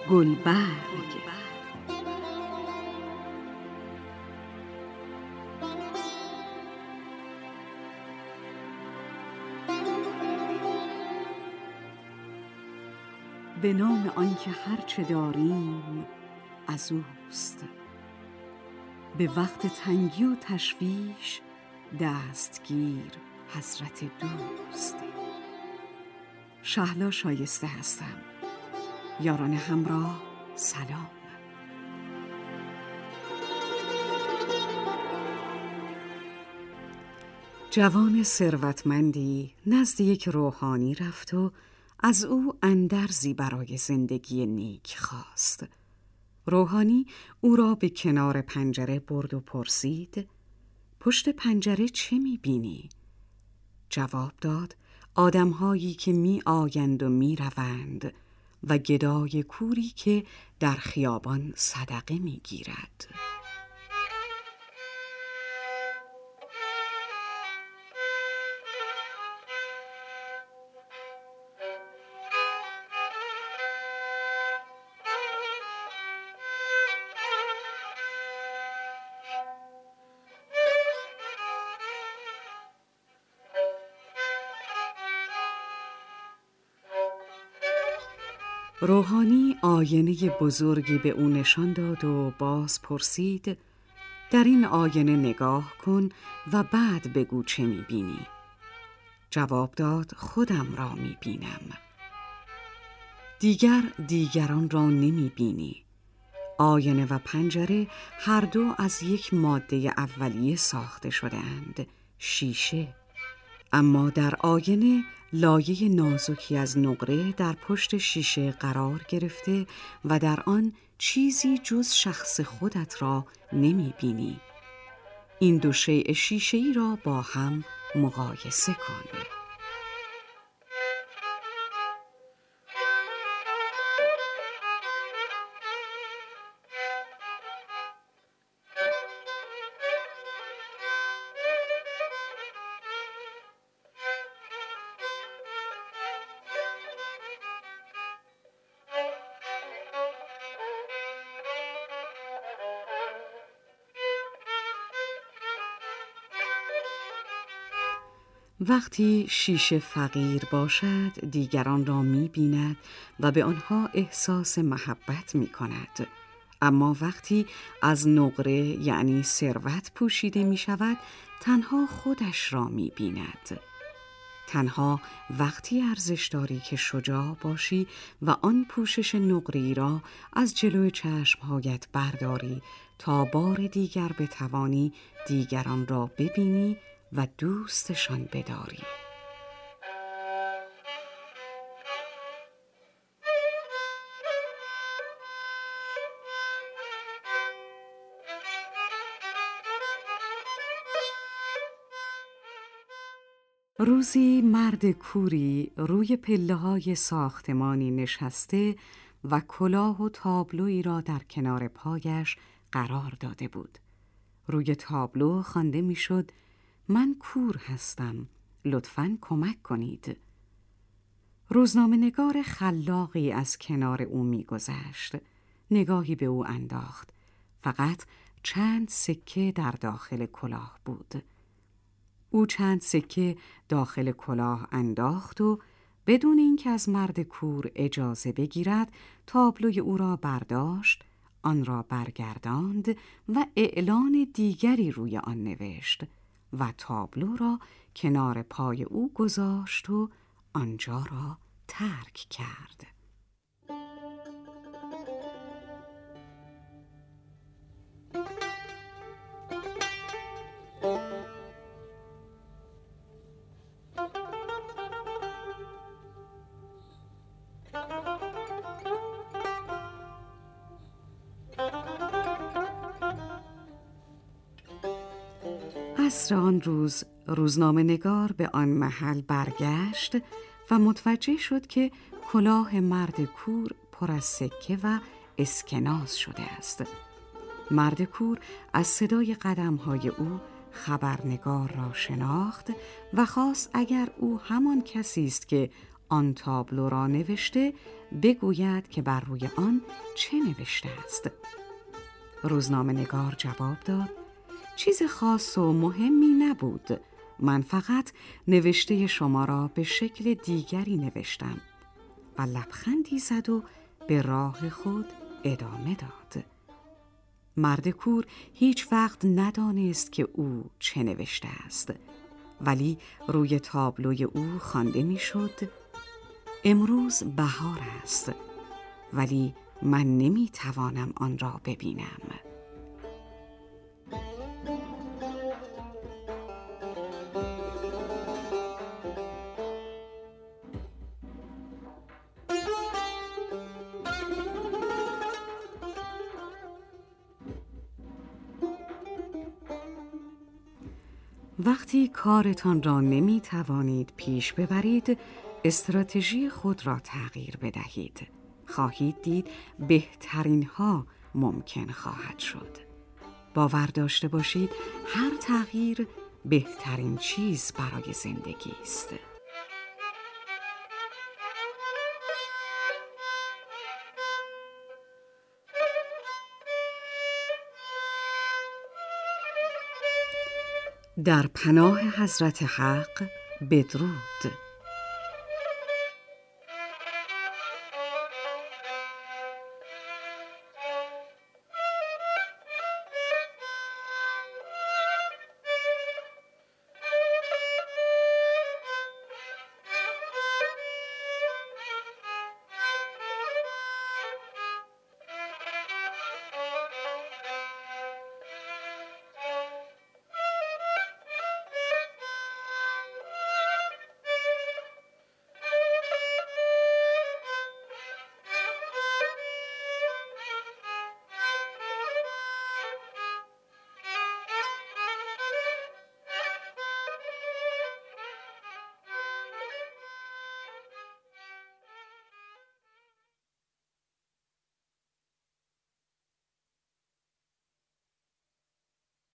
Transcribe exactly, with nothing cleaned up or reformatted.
گلبرگ. به نام آنکه هرچه داریم از اوست، به وقت تنگی و تشویش دستگیر حضرت دوست. شهلا شایسته هستم. یاران همراه سلام. جوان ثروتمندی نزد یک روحانی رفت و از او اندرزی برای زندگی نیک خواست. روحانی او را به کنار پنجره برد و پرسید: پشت پنجره چه می‌بینی؟ جواب داد: آدم‌هایی که می آیند و می روند و گدای کوری که در خیابان صدقه می گیرد. روحانی آینه بزرگی به او نشان داد و باز پرسید: در این آینه نگاه کن و بعد بگو چه می‌بینی. جواب داد: خودم را می‌بینم. دیگر دیگران را نمی‌بینی. آینه و پنجره هر دو از یک ماده اولیه ساخته شده‌اند، شیشه. اما در آینه لایه نازکی از نقره در پشت شیشه قرار گرفته و در آن چیزی جز شخص خودت را نمی بینی. این دو شیء شیشه‌ای را با هم مقایسه کن. وقتی شیشه فقیر باشد دیگران را می بیند و به آنها احساس محبت می کند. اما وقتی از نقره یعنی ثروت پوشیده می شود تنها خودش را می بیند. تنها وقتی ارزش داری که شجاع باشی و آن پوشش نقره‌ای را از جلوی چشمهایت برداری تا بار دیگر بتوانی دیگران را ببینی و دوستشان بداری. روزی مرد کوری روی پله‌های ساختمانی نشسته و کلاه و تابلویی را در کنار پایش قرار داده بود. روی تابلو خوانده می‌شد: من کور هستم، لطفاً کمک کنید. روزنامه‌نگار خلاقی از کنار او می‌گذشت. نگاهی به او انداخت. فقط چند سکه در داخل کلاه بود. او چند سکه داخل کلاه انداخت و بدون اینکه از مرد کور اجازه بگیرد تابلوی او را برداشت، آن را برگرداند و اعلان دیگری روی آن نوشت و تابلو را کنار پای او گذاشت و آنجا را ترک کرد. عصر آن روز روزنامه نگار به آن محل برگشت و متوجه شد که کلاه مرد کور پر از سکه و اسکناس شده است. مرد کور از صدای قدم‌های او خبرنگار را شناخت و خواست اگر او همان کسی است که آن تابلو را نوشته بگوید که بر روی آن چه نوشته است. روزنامه‌نگار جواب داد: چیز خاص و مهمی نبود. من فقط نوشته شما را به شکل دیگری نوشتم. و لبخندی زد و به راه خود ادامه داد. مرد کور هیچ وقت ندانست که او چه نوشته است، ولی روی تابلوی او خوانده میشد: امروز بهار است، ولی من نمی توانم آن را ببینم. وقتی کارتان را نمی توانید پیش ببرید، استراتژی خود را تغییر بدهید. خواهید دید بهترین ها ممکن خواهد شد. باور داشته باشید هر تغییر بهترین چیز برای زندگی است. در پناه حضرت حق بدرود.